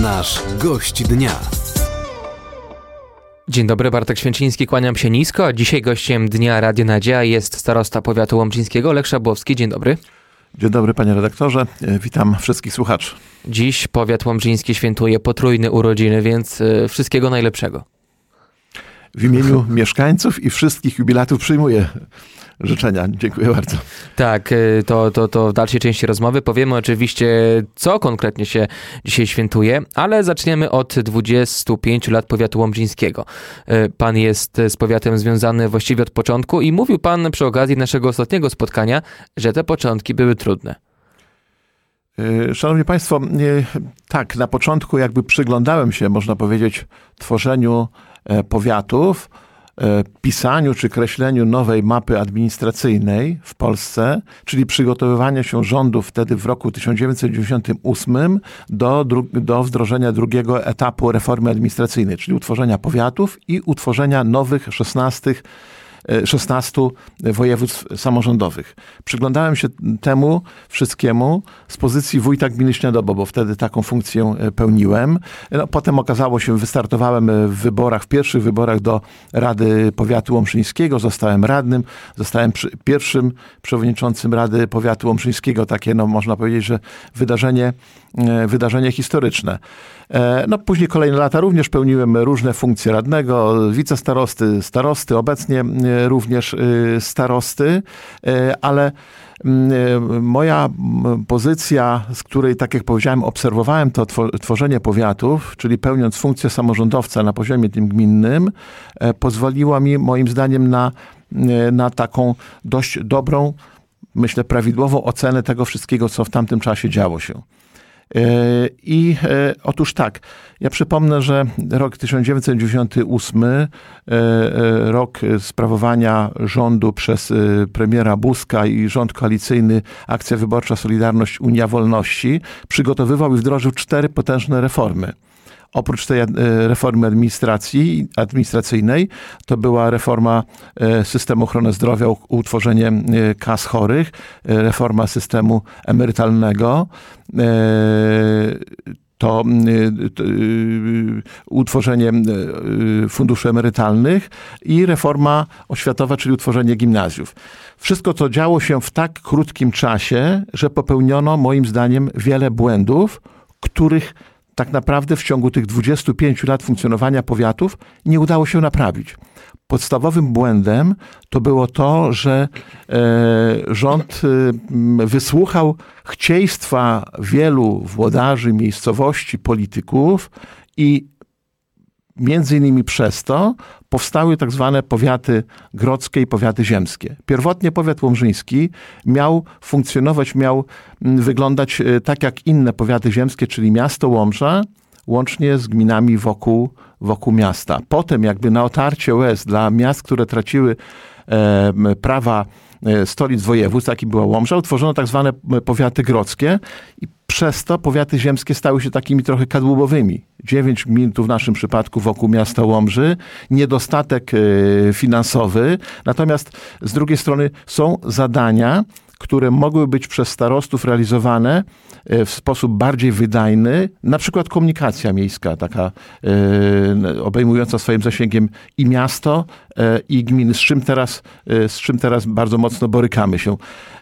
Nasz gość dnia. Dzień dobry, Bartek Święciński, kłaniam się nisko, a dzisiaj gościem Dnia Radia Nadzieja jest starosta powiatu łomżyńskiego Lech Szabłowski. Dzień dobry. Dzień dobry, panie redaktorze. Witam wszystkich słuchaczy. Dziś powiat łomżyński świętuje potrójne urodziny, więc wszystkiego najlepszego. W imieniu mieszkańców i wszystkich jubilatów przyjmuję życzenia. Dziękuję bardzo. Tak, to w dalszej części rozmowy powiemy oczywiście, co konkretnie się dzisiaj świętuje, ale zaczniemy od 25 lat powiatu łomżyńskiego. Pan jest z powiatem związany właściwie od początku i mówił pan przy okazji naszego ostatniego spotkania, że te początki były trudne. Szanowni Państwo, tak, na początku jakby przyglądałem się, można powiedzieć, tworzeniu powiatów, pisaniu czy kreśleniu nowej mapy administracyjnej w Polsce, czyli przygotowywania się rządu wtedy w roku 1998 do wdrożenia drugiego etapu reformy administracyjnej, czyli utworzenia powiatów i utworzenia nowych 16 województw samorządowych. Przyglądałem się temu wszystkiemu z pozycji wójta gminy Śniadobo, bo wtedy taką funkcję pełniłem. Potem okazało się, wystartowałem w pierwszych wyborach do Rady Powiatu Łomżyńskiego, zostałem radnym, zostałem pierwszym przewodniczącym Rady Powiatu Łomżyńskiego. Takie, można powiedzieć, że wydarzenie historyczne. Później kolejne lata również pełniłem różne funkcje radnego, wicestarosty, obecnie również starosty, ale moja pozycja, z której, tak jak powiedziałem, obserwowałem to tworzenie powiatów, czyli pełniąc funkcję samorządowca na poziomie tym gminnym, pozwoliła mi moim zdaniem na taką dość dobrą, myślę, prawidłową ocenę tego wszystkiego, co w tamtym czasie działo się. Otóż tak, ja przypomnę, że rok 1998, rok sprawowania rządu przez premiera Buzka i rząd koalicyjny Akcja Wyborcza Solidarność Unia Wolności, przygotowywał i wdrożył 4 potężne reformy. Oprócz tej reformy administracyjnej, to była reforma systemu ochrony zdrowia, utworzenie kas chorych, reforma systemu emerytalnego, to utworzenie funduszy emerytalnych i reforma oświatowa, czyli utworzenie gimnazjów. Wszystko to działo się w tak krótkim czasie, że popełniono moim zdaniem wiele błędów, których tak naprawdę w ciągu tych 25 lat funkcjonowania powiatów nie udało się naprawić. Podstawowym błędem to było to, że rząd wysłuchał chcieństwa wielu włodarzy miejscowości, polityków i między innymi przez to powstały tak zwane powiaty grodzkie i powiaty ziemskie. Pierwotnie powiat łomżyński miał funkcjonować, miał wyglądać tak jak inne powiaty ziemskie, czyli miasto Łomża, łącznie z gminami wokół miasta. Potem jakby na otarcie łez dla miast, które traciły prawa stolic województw, taki była Łomża, utworzono tak zwane powiaty grodzkie i przez to powiaty ziemskie stały się takimi trochę kadłubowymi. 9 gmin tu w naszym przypadku wokół miasta Łomży, niedostatek finansowy, natomiast z drugiej strony są zadania, które mogły być przez starostów realizowane w sposób bardziej wydajny, na przykład komunikacja miejska, taka obejmująca swoim zasięgiem i miasto, i gminy, z czym teraz bardzo mocno borykamy się.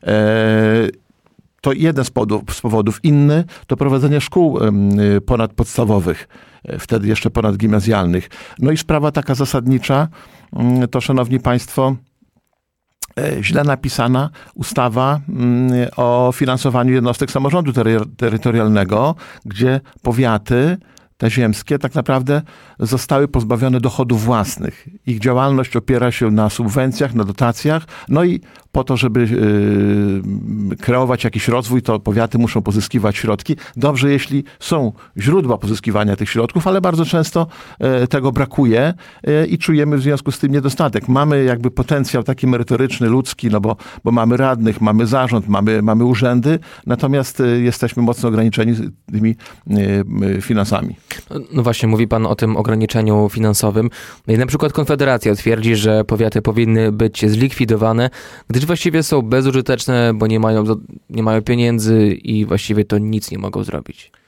To jeden z powodów. Inny to prowadzenie szkół ponadpodstawowych, wtedy jeszcze ponadgimnazjalnych. No i sprawa taka zasadnicza, to szanowni państwo, źle napisana ustawa o finansowaniu jednostek samorządu terytorialnego, gdzie powiaty te ziemskie tak naprawdę zostały pozbawione dochodów własnych. Ich działalność opiera się na subwencjach, na dotacjach, no i po to, żeby kreować jakiś rozwój, to powiaty muszą pozyskiwać środki. Dobrze, jeśli są źródła pozyskiwania tych środków, ale bardzo często tego brakuje i czujemy w związku z tym niedostatek. Mamy jakby potencjał taki merytoryczny, ludzki, no bo mamy radnych, mamy zarząd, mamy urzędy, natomiast jesteśmy mocno ograniczeni tymi finansami. No właśnie, mówi pan o tym ograniczeniu finansowym. No i na przykład Konfederacja twierdzi, że powiaty powinny być zlikwidowane, gdyż właściwie są bezużyteczne, bo nie mają pieniędzy i właściwie to nic nie mogą zrobić.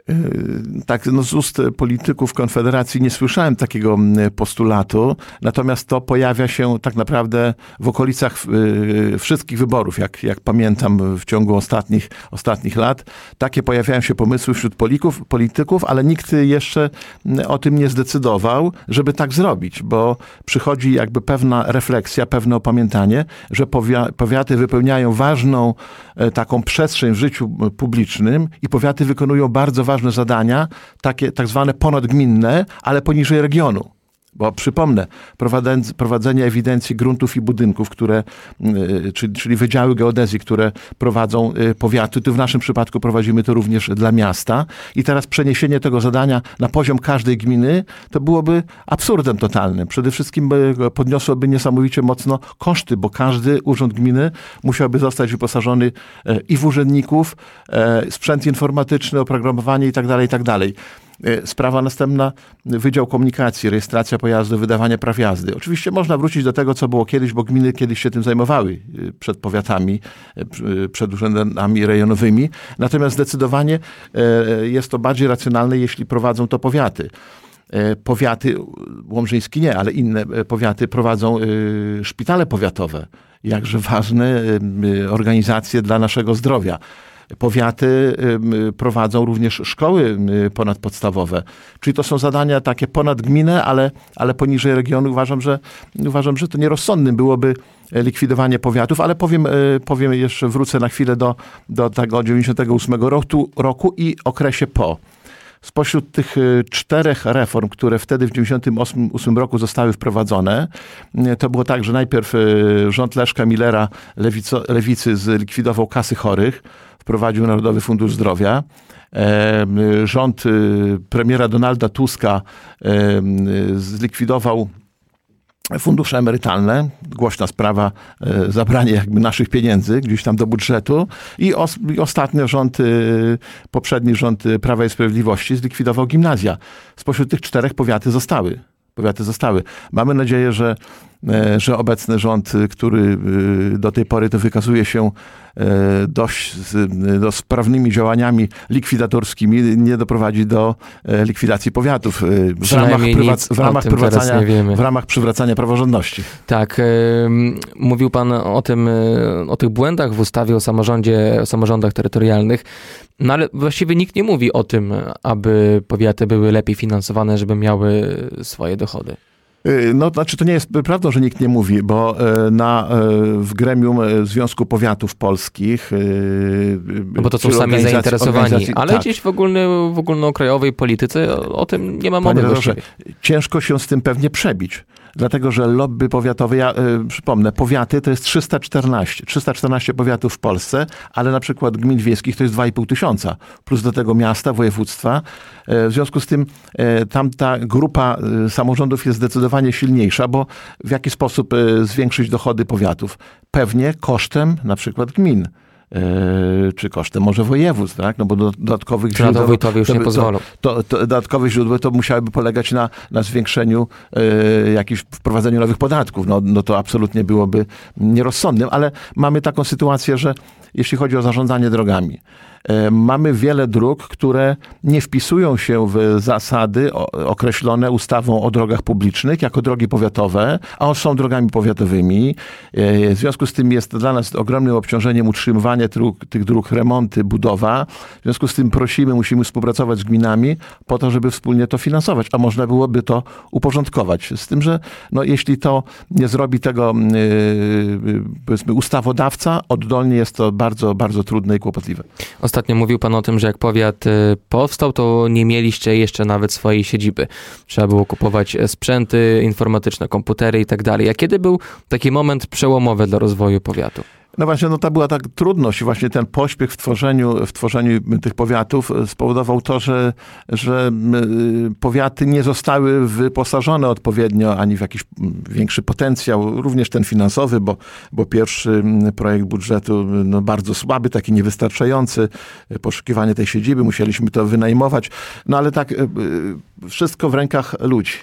Tak, z ust polityków Konfederacji nie słyszałem takiego postulatu, natomiast to pojawia się tak naprawdę w okolicach wszystkich wyborów, jak pamiętam w ciągu ostatnich lat. Takie pojawiają się pomysły wśród polityków, ale nikt jeszcze o tym nie zdecydował, żeby tak zrobić, bo przychodzi jakby pewna refleksja, pewne opamiętanie, że powiaty wypełniają ważną taką przestrzeń w życiu publicznym i powiaty wykonują bardzo ważne zadania, takie tak zwane ponadgminne, ale poniżej regionu. Bo przypomnę, prowadzenie ewidencji gruntów i budynków, czyli wydziały geodezji, które prowadzą powiaty, tu w naszym przypadku prowadzimy to również dla miasta. I teraz przeniesienie tego zadania na poziom każdej gminy, to byłoby absurdem totalnym. Przede wszystkim podniosłoby niesamowicie mocno koszty, bo każdy urząd gminy musiałby zostać wyposażony i w urzędników, sprzęt informatyczny, oprogramowanie itd. Sprawa następna, Wydział Komunikacji, rejestracja pojazdu, wydawanie praw jazdy. Oczywiście można wrócić do tego, co było kiedyś, bo gminy kiedyś się tym zajmowały przed powiatami, przed urzędami rejonowymi. Natomiast zdecydowanie jest to bardziej racjonalne, jeśli prowadzą to powiaty. Powiaty, łomżyński nie, ale inne powiaty prowadzą szpitale powiatowe. Jakże ważne organizacje dla naszego zdrowia. Powiaty prowadzą również szkoły ponadpodstawowe. Czyli to są zadania takie ponad gminę, ale poniżej regionu. Uważam, że to nierozsądnym byłoby likwidowanie powiatów, ale powiem jeszcze, wrócę na chwilę do tego 98 roku i okresie po. Spośród tych 4 reform, które wtedy w 1998 roku zostały wprowadzone, to było tak, że najpierw rząd Leszka Millera, lewicy, zlikwidował kasy chorych, wprowadził Narodowy Fundusz Zdrowia. Rząd premiera Donalda Tuska zlikwidował fundusze emerytalne, głośna sprawa, zabranie jakby naszych pieniędzy gdzieś tam do budżetu i ostatnio poprzedni rząd Prawa i Sprawiedliwości zlikwidował gimnazja. Spośród tych 4 powiaty zostały. Mamy nadzieję, że obecny rząd, który do tej pory to wykazuje się dość sprawnymi działaniami likwidatorskimi, nie doprowadzi do likwidacji powiatów w ramach przywracania praworządności. Tak. Mówił pan o tych błędach w ustawie o samorządach terytorialnych, no ale właściwie nikt nie mówi o tym, aby powiaty były lepiej finansowane, żeby miały swoje dochody. No, znaczy to nie jest prawdą, że nikt nie mówi, bo w gremium Związku Powiatów Polskich... No bo to są sami zainteresowani, ale tak. Gdzieś w ogólnokrajowej polityce o tym nie ma mowy. Ciężko się z tym pewnie przebić. Dlatego, że lobby powiatowe, ja przypomnę, powiaty to jest 314 powiatów w Polsce, ale na przykład gmin wiejskich to jest 2,5 tysiąca, plus do tego miasta, województwa. W związku z tym tamta grupa samorządów jest zdecydowanie silniejsza, bo w jaki sposób zwiększyć dochody powiatów? Pewnie kosztem na przykład gmin. Czy kosztem może województw, tak? No bo dodatkowych źródeł... Wójtowie już nie pozwolą. Dodatkowe źródła to musiałyby polegać na zwiększeniu wprowadzeniu nowych podatków. No to absolutnie byłoby nierozsądnym, ale mamy taką sytuację, że jeśli chodzi o zarządzanie drogami, mamy wiele dróg, które nie wpisują się w zasady określone ustawą o drogach publicznych jako drogi powiatowe, a są drogami powiatowymi. W związku z tym jest dla nas ogromnym obciążeniem utrzymywanie tych dróg, remonty, budowa. W związku z tym musimy współpracować z gminami po to, żeby wspólnie to finansować, a można byłoby to uporządkować. Z tym, że jeśli to nie zrobi tego powiedzmy ustawodawca, oddolnie jest to bardzo, bardzo trudne i kłopotliwe. Ostatnio mówił pan o tym, że jak powiat powstał, to nie mieliście jeszcze nawet swojej siedziby. Trzeba było kupować sprzęty informatyczne, komputery i tak dalej. A kiedy był taki moment przełomowy dla rozwoju powiatu? No właśnie, to była tak trudność. Właśnie ten pośpiech w tworzeniu tych powiatów spowodował to, że powiaty nie zostały wyposażone odpowiednio ani w jakiś większy potencjał, również ten finansowy, bo pierwszy projekt budżetu bardzo słaby, taki niewystarczający, poszukiwanie tej siedziby, musieliśmy to wynajmować. No ale tak, wszystko w rękach ludzi.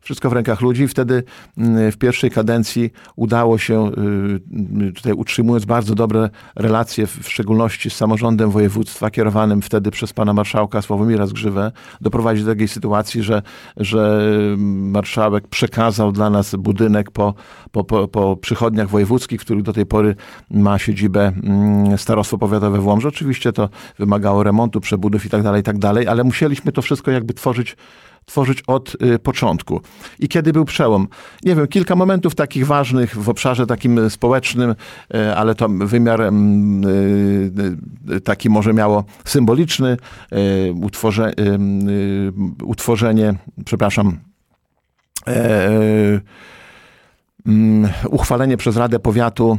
Wszystko w rękach ludzi. Wtedy w pierwszej kadencji udało się, tutaj utrzymując bardzo dobre relacje, w szczególności z samorządem województwa, kierowanym wtedy przez pana marszałka Sławomira Zgrzywę, doprowadzić do takiej sytuacji, że marszałek przekazał dla nas budynek po przychodniach wojewódzkich, w których do tej pory ma siedzibę Starostwo Powiatowe w Łomży. Oczywiście to wymagało remontu, przebudów i tak dalej, ale musieliśmy to wszystko jakby tworzyć od początku. I kiedy był przełom? Nie wiem, kilka momentów takich ważnych w obszarze takim społecznym, ale to wymiar taki może miało symboliczny, uchwalenie przez Radę Powiatu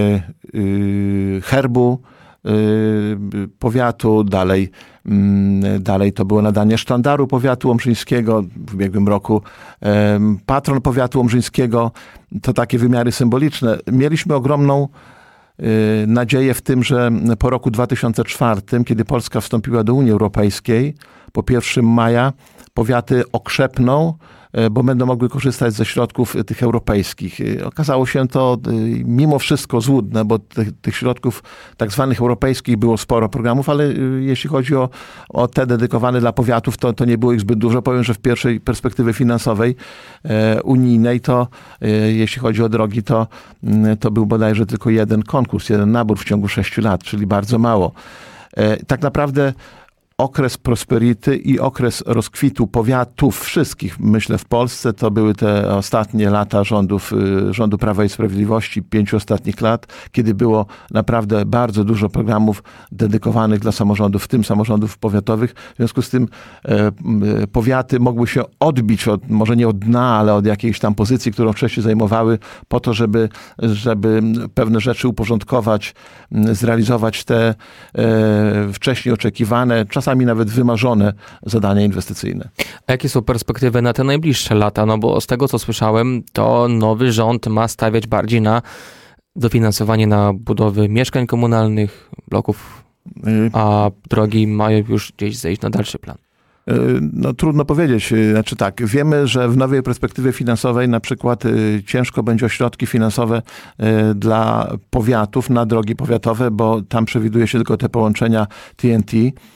herbu powiatu, dalej to było nadanie sztandaru powiatu łomżyńskiego, w ubiegłym roku patron powiatu łomżyńskiego, to takie wymiary symboliczne. Mieliśmy ogromną nadzieję w tym, że po roku 2004, kiedy Polska wstąpiła do Unii Europejskiej, po 1 maja powiaty okrzepną, bo będą mogły korzystać ze środków tych europejskich. Okazało się to mimo wszystko złudne, bo tych środków tak zwanych europejskich było sporo programów, ale jeśli chodzi o te dedykowane dla powiatów, to nie było ich zbyt dużo. Powiem, że w pierwszej perspektywie finansowej unijnej, to jeśli chodzi o drogi, to był bodajże tylko jeden konkurs, jeden nabór w ciągu 6 lat, czyli bardzo mało. Tak naprawdę okres prosperity i okres rozkwitu powiatów wszystkich, myślę, w Polsce, to były te ostatnie lata rządu Prawa i Sprawiedliwości, 5 ostatnich lat, kiedy było naprawdę bardzo dużo programów dedykowanych dla samorządów, w tym samorządów powiatowych. W związku z tym powiaty mogły się odbić może nie od dna, ale od jakiejś tam pozycji, którą wcześniej zajmowały, po to, żeby pewne rzeczy uporządkować, zrealizować te wcześniej oczekiwane, czasami nawet wymarzone zadania inwestycyjne. A jakie są perspektywy na te najbliższe lata? No bo z tego, co słyszałem, to nowy rząd ma stawiać bardziej na dofinansowanie na budowy mieszkań komunalnych, bloków, a drogi mają już gdzieś zejść na dalszy plan. No trudno powiedzieć. Znaczy tak, wiemy, że w nowej perspektywie finansowej na przykład ciężko będzie o środki finansowe dla powiatów na drogi powiatowe, bo tam przewiduje się tylko te połączenia TNT.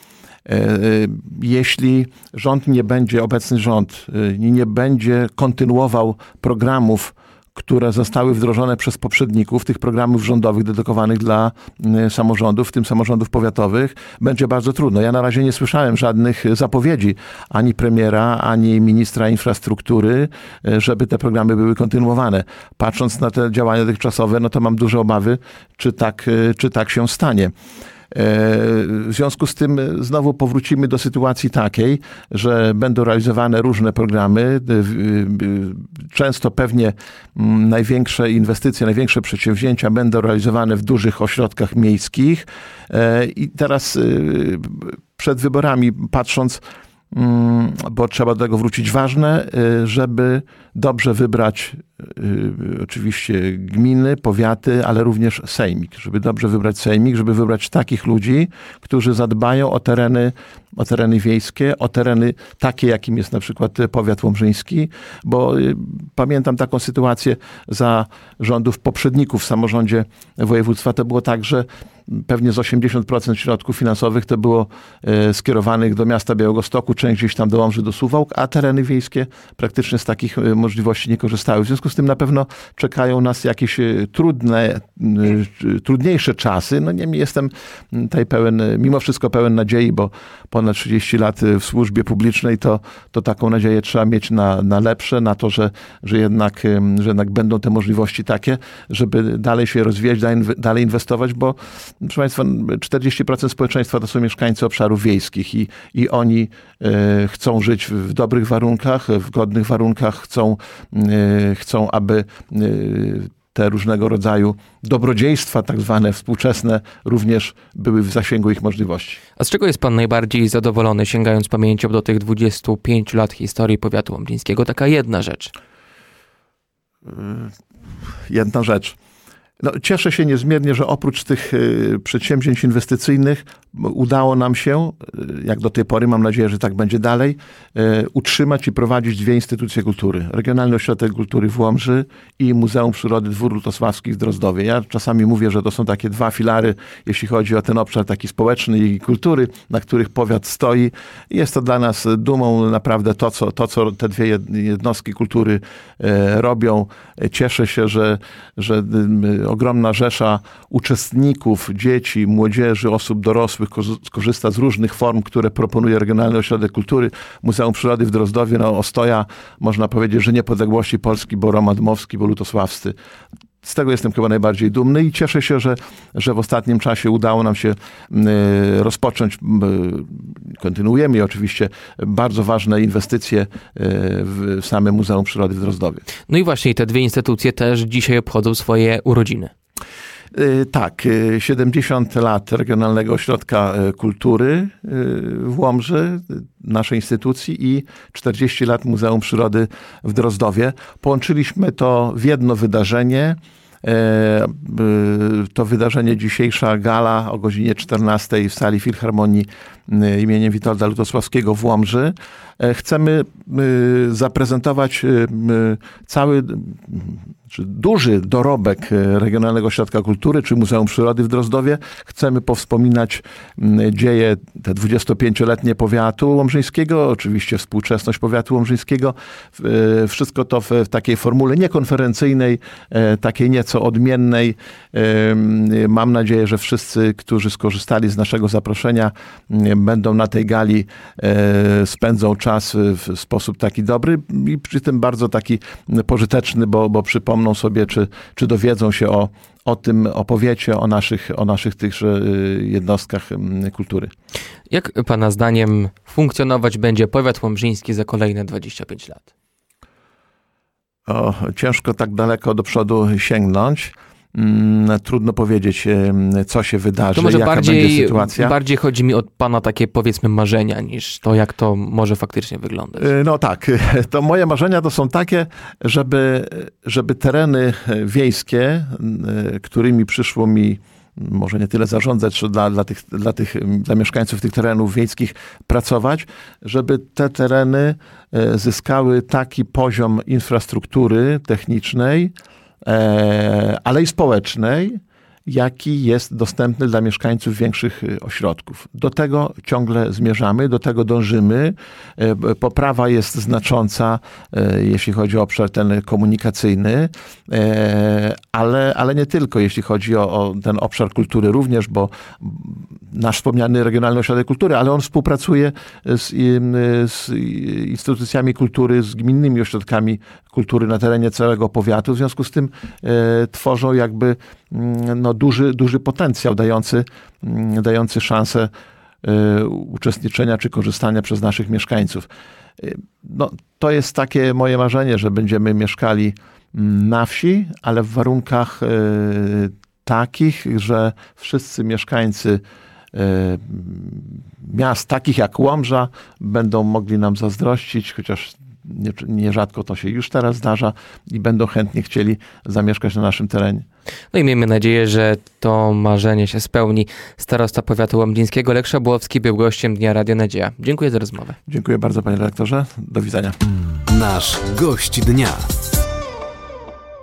Jeśli obecny rząd nie będzie kontynuował programów, które zostały wdrożone przez poprzedników, tych programów rządowych dedykowanych dla samorządów, w tym samorządów powiatowych, będzie bardzo trudno. Ja na razie nie słyszałem żadnych zapowiedzi ani premiera, ani ministra infrastruktury, żeby te programy były kontynuowane. Patrząc na te działania dotychczasowe, no to mam duże obawy, czy tak się stanie. W związku z tym znowu powrócimy do sytuacji takiej, że będą realizowane różne programy. Często pewnie największe inwestycje, największe przedsięwzięcia będą realizowane w dużych ośrodkach miejskich. I teraz przed wyborami patrząc, bo trzeba do tego wrócić, ważne, żeby dobrze wybrać oczywiście gminy, powiaty, ale również sejmik. Żeby dobrze wybrać sejmik, żeby wybrać takich ludzi, którzy zadbają o tereny wiejskie, o tereny takie, jakim jest na przykład powiat łomżyński, bo pamiętam taką sytuację za rządów poprzedników w samorządzie województwa. To było tak, że pewnie z 80% środków finansowych to było skierowanych do miasta Białegostoku, część gdzieś tam do Łomży, do Suwałk, a tereny wiejskie praktycznie z takich możliwości nie korzystały. W związku z tym na pewno czekają nas jakieś trudniejsze czasy. No niemniej jestem tutaj mimo wszystko pełen nadziei, bo ponad 30 lat w służbie publicznej, to taką nadzieję trzeba mieć na lepsze, na to, że jednak będą te możliwości takie, żeby dalej się rozwijać, dalej inwestować, bo proszę Państwa, 40% społeczeństwa to są mieszkańcy obszarów wiejskich i oni chcą żyć w dobrych warunkach, w godnych warunkach, chcą, aby te różnego rodzaju dobrodziejstwa, tak zwane współczesne, również były w zasięgu ich możliwości. A z czego jest pan najbardziej zadowolony, sięgając pamięcią do tych 25 lat historii powiatu łomżyńskiego? Taka jedna rzecz. Jedna rzecz. No, cieszę się niezmiernie, że oprócz tych przedsięwzięć inwestycyjnych udało nam się, jak do tej pory, mam nadzieję, że tak będzie dalej, utrzymać i prowadzić 2 instytucje kultury. Regionalny Ośrodek Kultury w Łomży i Muzeum Przyrody Dwór Lutosławskich w Drozdowie. Ja czasami mówię, że to są takie 2 filary, jeśli chodzi o ten obszar taki społeczny i kultury, na których powiat stoi. Jest to dla nas dumą naprawdę to, co te 2 jednostki kultury robią. Cieszę się, że ogromna rzesza uczestników, dzieci, młodzieży, osób dorosłych korzysta z różnych form, które proponuje Regionalny Ośrodek Kultury. Muzeum Przyrody w Drozdowie, ostoja, można powiedzieć, że niepodległości Polski, bo Roman Dmowski, bo Lutosławscy. Z tego jestem chyba najbardziej dumny i cieszę się, że w ostatnim czasie udało nam się rozpocząć, kontynuujemy oczywiście, bardzo ważne inwestycje w same Muzeum Przyrody w Drozdowie. No i właśnie te 2 instytucje też dzisiaj obchodzą swoje urodziny. Tak, 70 lat Regionalnego Ośrodka Kultury w Łomży, naszej instytucji, i 40 lat Muzeum Przyrody w Drozdowie. Połączyliśmy to w jedno wydarzenie. To wydarzenie, dzisiejsza gala o godzinie 14 w sali Filharmonii imieniem Witolda Lutosławskiego w Łomży. Chcemy zaprezentować cały duży dorobek Regionalnego Ośrodka Kultury, czy Muzeum Przyrody w Drozdowie. Chcemy powspominać dzieje te 25-letnie powiatu łomżyńskiego, oczywiście współczesność powiatu łomżyńskiego. Wszystko to w takiej formule niekonferencyjnej, takiej nieco odmiennej. Mam nadzieję, że wszyscy, którzy skorzystali z naszego zaproszenia, będą na tej gali, spędzą czas w sposób taki dobry i przy tym bardzo taki pożyteczny, bo przypomną sobie, czy dowiedzą się o tym, o powiecie, o naszych tychże jednostkach kultury. Jak pana zdaniem funkcjonować będzie powiat łomżyński za kolejne 25 lat? Ciężko tak daleko do przodu sięgnąć. Trudno powiedzieć, co się wydarzy, to może jaka będzie sytuacja. Bardziej chodzi mi o pana takie, powiedzmy, marzenia, niż to, jak to może faktycznie wyglądać. No tak, to moje marzenia to są takie, żeby tereny wiejskie, którymi przyszło mi może nie tyle zarządzać, czy dla mieszkańców tych terenów wiejskich pracować, żeby te tereny zyskały taki poziom infrastruktury technicznej, ale i społecznej, jaki jest dostępny dla mieszkańców większych ośrodków. Do tego ciągle zmierzamy, do tego dążymy. Poprawa jest znacząca, jeśli chodzi o obszar ten komunikacyjny, ale nie tylko, jeśli chodzi o ten obszar kultury również, bo nasz wspomniany Regionalny Ośrodek Kultury, ale on współpracuje z instytucjami kultury, z gminnymi ośrodkami kultury na terenie całego powiatu. W związku z tym tworzą jakby duży potencjał dający szansę uczestniczenia czy korzystania przez naszych mieszkańców. To jest takie moje marzenie, że będziemy mieszkali na wsi, ale w warunkach takich, że wszyscy mieszkańcy miast takich jak Łomża będą mogli nam zazdrościć, chociaż nierzadko to się już teraz zdarza, i będą chętnie chcieli zamieszkać na naszym terenie. No i miejmy nadzieję, że to marzenie się spełni. Starosta powiatu łomżyńskiego Lech Szabłowski był gościem Dnia Radio Nadzieja. Dziękuję za rozmowę. Dziękuję bardzo, panie redaktorze. Do widzenia. Nasz gość dnia.